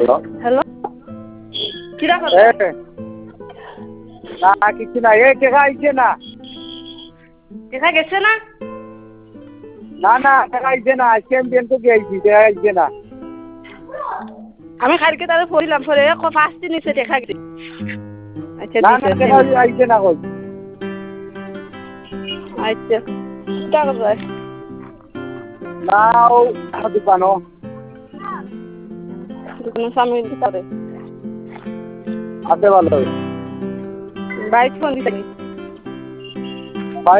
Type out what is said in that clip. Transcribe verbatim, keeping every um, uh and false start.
hello কিরা করো না কিছু না এই টাকা আইছে না দেখা গেছে না না না টাকা আইছে না আজকে আমি ব্যাংক থেকে আইছি টাকা আইছে না আমি কালকে তাহলে পড়িলাম পরে পাঁচটি নিচে দেখা গেছে আচ্ছা না না দিছে টাকা আইছে না কই আচ্ছা টাকা যায় না ও দোকানো দোকানের সামনে দিতে হবে আছে ভালো বাইক ফোন দিতে